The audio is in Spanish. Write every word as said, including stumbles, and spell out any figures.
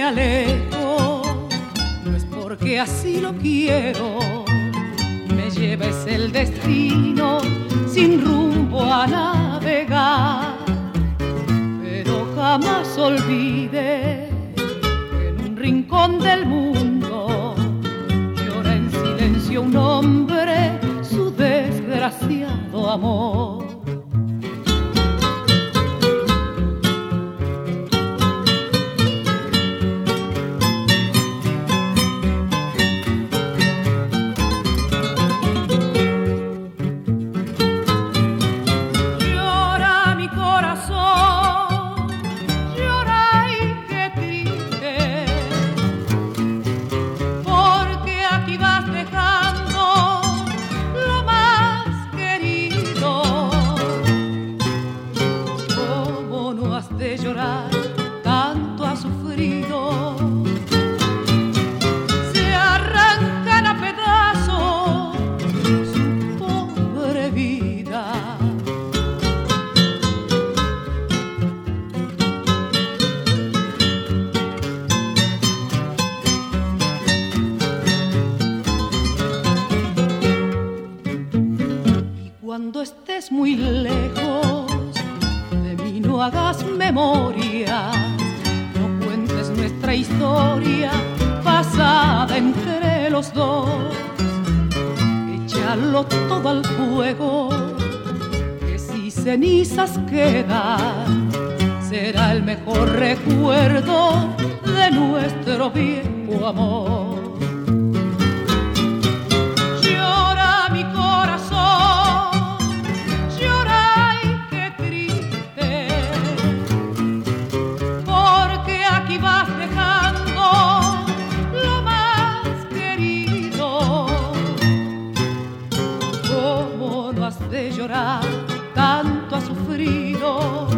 alejo, no es porque así lo quiero, me lleves el destino sin rumbo a navegar, pero jamás olvide que en un rincón del mundo llora en silencio un hombre su desgraciado amor. De llorar, tanto ha sufrido, se arrancan a pedazos su pobre vida. Y cuando estés muy lejos, no hagas memorias, no cuentes nuestra historia pasada entre los dos. Échalo todo al fuego, que si cenizas quedan, será el mejor recuerdo de nuestro viejo amor. De llorar, tanto ha sufrido.